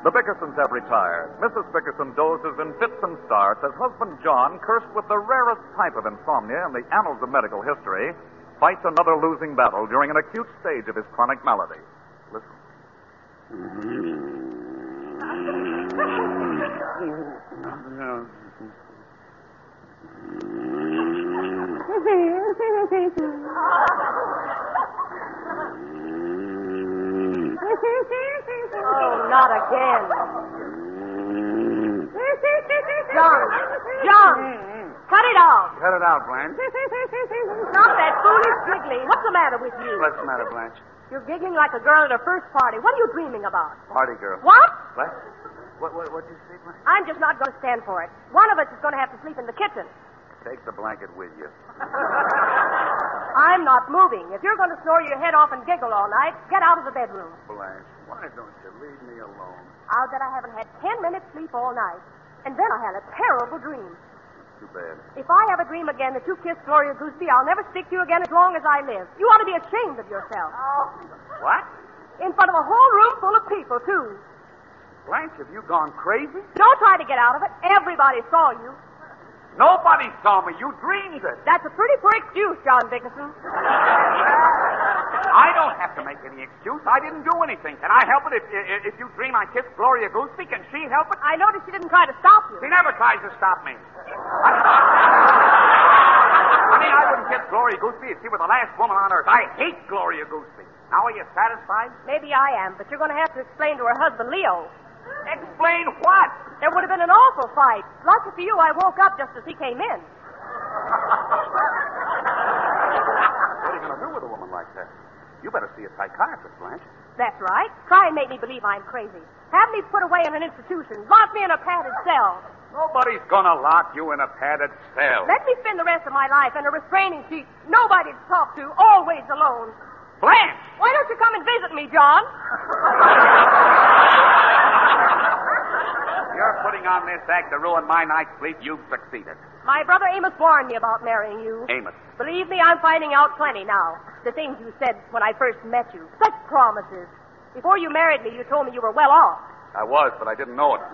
The Bickersons have retired. Mrs. Bickerson dozes in fits and starts as husband John, cursed with the rarest type of insomnia in the annals of medical history, fights another losing battle during an acute stage of his chronic malady. Listen. Oh, not again. John, cut it out. Cut it out, Blanche. Stop that foolish giggling. What's the matter with you? What's the matter, Blanche? You're giggling like a girl at her first party. What are you dreaming about? Party girl. What? What'd you say, Blanche? I'm just not going to stand for it. One of us is going to have to sleep in the kitchen. Take the blanket with you. I'm not moving. If you're going to snore your head off and giggle all night, get out of the bedroom. Blanche, why don't you leave me alone? I'll bet I haven't had 10 minutes sleep all night. And then I had a terrible dream. Too bad. If I ever dream again that you kissed Gloria Gooseby, I'll never speak to you again as long as I live. You ought to be ashamed of yourself. What? In front of a whole room full of people, too. Blanche, have you gone crazy? Don't try to get out of it. Everybody saw you. Nobody saw me. You dreamed it. That's a pretty poor excuse, John Dickerson. I don't have to make any excuse. I didn't do anything. Can I help it if you dream I kissed Gloria Gooseby? Can she help it? I noticed she didn't try to stop you. She never tries to stop me. Honey, I wouldn't kiss Gloria Gooseby if she were the last woman on earth. I hate Gloria Gooseby. Now are you satisfied? Maybe I am, but you're going to have to explain to her husband, Leo. Explain what? There would have been an awful fight. Lucky for you, I woke up just as he came in. What are you going to do with a woman like that? You better see a psychiatrist, Blanche. That's right. Try and make me believe I'm crazy. Have me put away in an institution. Lock me in a padded cell. Nobody's going to lock you in a padded cell. Let me spend the rest of my life in a restraining sheet. Nobody to talk to. Always alone. Blanche! Why don't you come and visit me, John? You're putting on this act to ruin my night's sleep. You've succeeded. My brother Amos warned me about marrying you. Amos. Believe me, I'm finding out plenty now. The things you said when I first met you. Such promises. Before you married me, you told me you were well off. I was, but I didn't know it.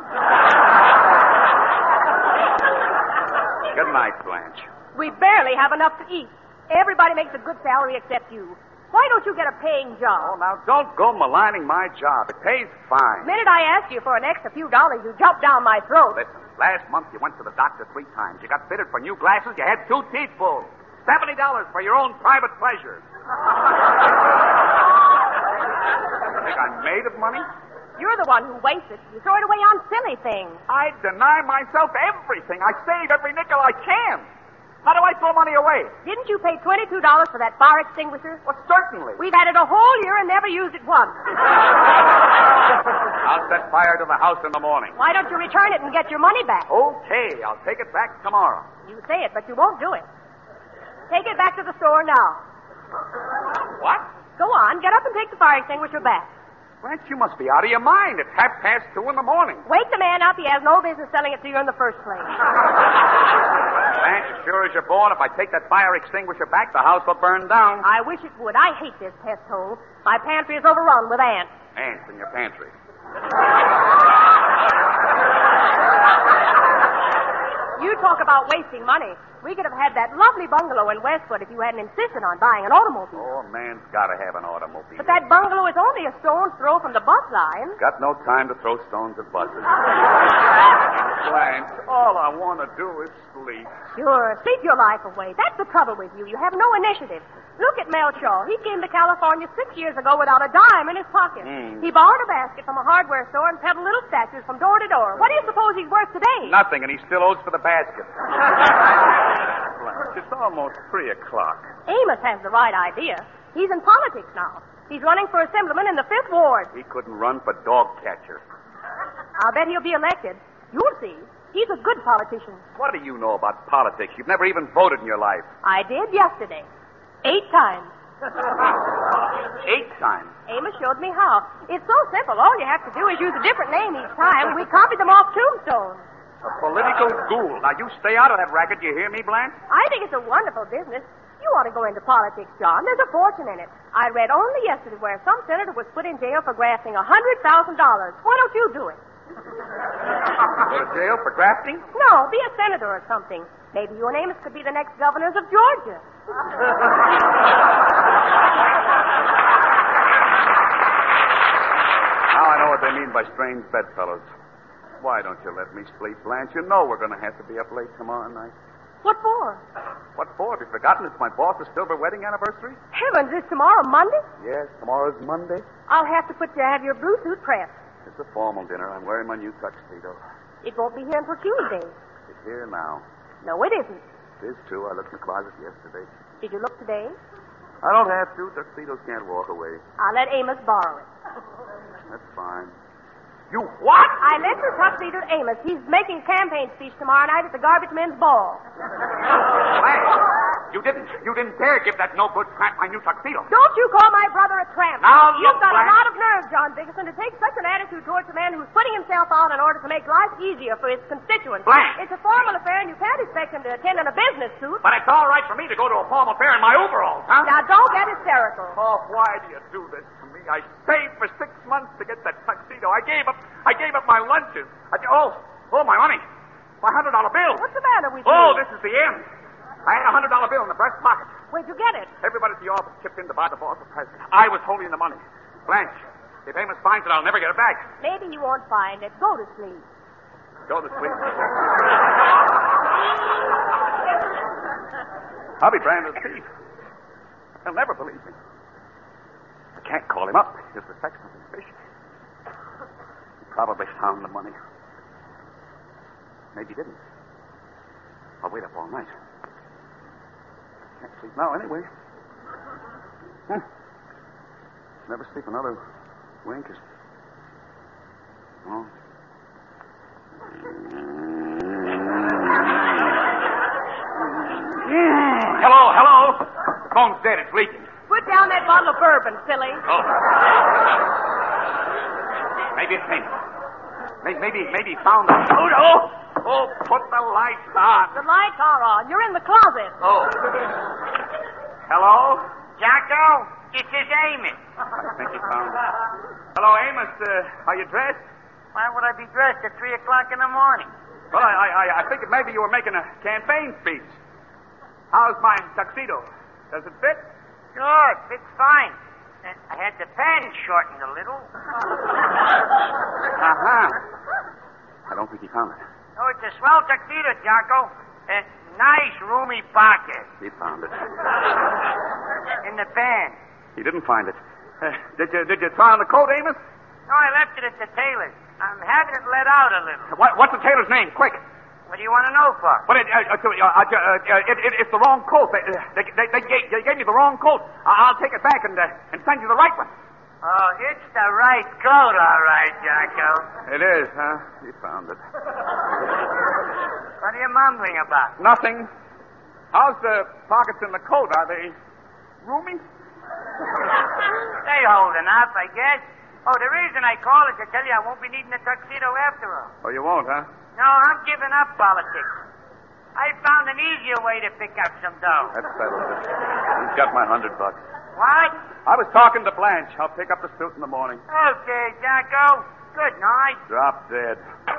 Good night, Blanche. We barely have enough to eat. Everybody makes a good salary except you. Why don't you get a paying Oh, job? now, don't go maligning my job. It pays fine. The minute I asked you for an extra few dollars, you jumped down my throat. Listen, last month you went to the doctor 3 times. You got fitted for new glasses. You had 2 teeth pulled. $70 for your own private pleasure. Think I'm made of money? You're the one who wastes it. You throw it away on silly things. I deny myself everything. I save every nickel I can. How do I throw money away? Didn't you pay $22 for that fire extinguisher? Well, certainly. We've had it a whole year and never used it once. I'll set fire to the house in the morning. Why don't you return it and get your money back? Okay, I'll take it back tomorrow. You say it, but you won't do it. Take it back to the store now. What? Go on, get up and take the fire extinguisher back. Blanche, you must be out of your mind. It's 2:30 in the morning. Wake the man up. He has no business selling it to you in the first place. Blanche, as sure as you're born, if I take that fire extinguisher back, the house will burn down. I wish it would. I hate this pest hole. My pantry is overrun with ants. Ants in your pantry. You talk about wasting money. We could have had that lovely bungalow in Westwood if you hadn't insisted on buying an automobile. Oh, a man's got to have an automobile. But that bungalow is only a stone's throw from the bus line. Got no time to throw stones at buses. Blanche, all I want to do is sleep. Sure, sleep your life away. That's the trouble with you. You have no initiative. Look at Mel Shaw. He came to California 6 years ago without a dime in his pocket. He borrowed a basket from a hardware store and peddled little statues from door to door. What do you suppose he's worth today? Nothing, and he still owes for the basket. Blanche, it's almost 3 o'clock. Amos has the right idea. He's in politics now. He's running for assemblyman in the 5th Ward. He couldn't run for dog catcher. I'll bet he'll be elected. You'll see. He's a good politician. What do you know about politics? You've never even voted in your life. I did yesterday. 8 times. 8 times? Amos showed me how. It's so simple. All you have to do is use a different name each time. We copied them off tombstones. A political ghoul. Now, you stay out of that racket. You hear me, Blanche? I think it's a wonderful business. You ought to go into politics, John. There's a fortune in it. I read only yesterday where some senator was put in jail for grafting $100,000. Why don't you do it? Go to jail for grafting? No, be a senator or something. Maybe you and Amos could be the next governors of Georgia. Now I know what they mean by strange bedfellows. Why don't you let me sleep, Blanche? You know we're going to have to be up late tomorrow night. What for? What for? Have you forgotten it's my boss's silver wedding anniversary? Heavens, is tomorrow Monday? Yes, tomorrow's Monday. I'll have to have your blue suit pressed. It's a formal dinner. I'm wearing my new tuxedo. It won't be here until Tuesday. It's here now. No, it isn't. It is true. I looked in the closet yesterday. Did you look today? I don't have to. Tuxedos can't walk away. I'll let Amos borrow it. That's fine. You what? I lent your tuxedo to Amos. He's making a campaign speech tomorrow night at the garbage men's ball. Blanche, you didn't dare give that no-good tramp my new tuxedo. Don't you call my brother a tramp. Now, You've look, got Blanche. a lot of nerve, John Dickerson, to take such an attitude towards a man who's putting himself out in order to make life easier for his constituents. Blanche. It's a formal affair, and you can't expect him to attend in a business suit. But it's all right for me to go to a formal affair in my overalls, huh? Now, don't get hysterical. Oh, why do you do this to me? I saved for 6 months to get that tuxedo. I gave up my lunches. My money. My $100 bill. What's the matter with you? Oh, this is the end. I had a $100 bill in the breast pocket. Where'd you get it? Everybody at the office chipped in to buy the boss a present. I was holding the money. Blanche, if Amos finds it, I'll never get it back. Maybe you won't find it. Go to sleep. Go to sleep. I'll be branded a thief. He'll never believe me. I can't call him up. He'll suspect something fishy. He probably found the money. Maybe he didn't. I'll wait up all night. Can't sleep now anyway. Never sleep another wink. Oh. Hello. Phone's dead. It's leaking. Put down that bottle of bourbon, silly. Oh. Maybe it's Amos. Maybe he found the... Oh, put the lights on. The lights are on. You're in the closet. Oh. Hello? Jocko, this is Amos. I think he found it. Hello, Amos. Are you dressed? Why would I be dressed at 3 o'clock in the morning? Well, I figured maybe you were making a campaign speech. How's my tuxedo? Does it fit? Sure, it fits fine. I had the pants shortened a little. Uh-huh. I don't think he found it. Oh, it's a swell tuxedo, Jocko. Nice, roomy pocket. He found it. In the pants. He didn't find it. Did you try on the coat, Amos? No, I left it at the tailor's. I'm having it let out a little. What's the tailor's name? Quick. What do you want to know for? But it's the wrong coat. They gave me the wrong coat. I'll take it back and send you the right one. Oh, it's the right coat, all right, Jocko. It is, huh? You found it. What are you mumbling about? Nothing. How's the pockets in the coat? Are they roomy? They hold enough, I guess. Oh, the reason I call is to tell you I won't be needing a tuxedo after all. Oh, you won't, huh? No, I'm giving up politics. I found an easier way to pick up some dough. That settles it. He's got my $100. What? I was talking to Blanche. I'll pick up the suit in the morning. Okay, Jocko. Good night. Drop dead.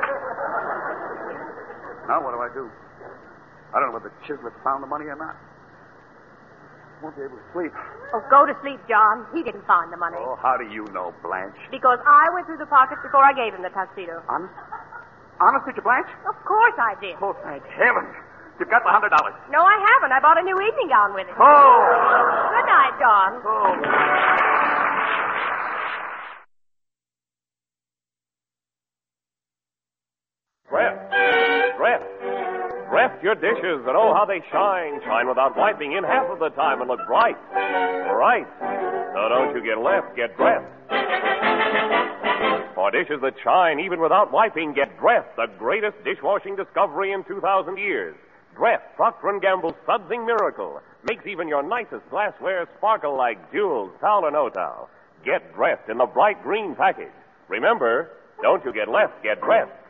Now what do? I don't know whether Chislett found the money or not. Won't be able to sleep. Oh, go to sleep, John. He didn't find the money. Oh, how do you know, Blanche? Because I went through the pockets before I gave him the tuxedo. Honest? Honest, did you, Blanche? Of course I did. Oh, thank heaven. You've got the $100. No, I haven't. I bought a new evening gown with it. Oh! Good night, John. Oh. Dreft your dishes, and oh, how they shine. Shine without wiping in half of the time and look bright. Right. So don't you get left, get dressed. For dishes that shine even without wiping, get Dreft, the greatest dishwashing discovery in 2,000 years. Dreft, Procter & Gamble's sudsing miracle, makes even your nicest glassware sparkle like jewels, towel or no towel. Get Dreft in the bright green package. Remember, don't you get left, get Dreft.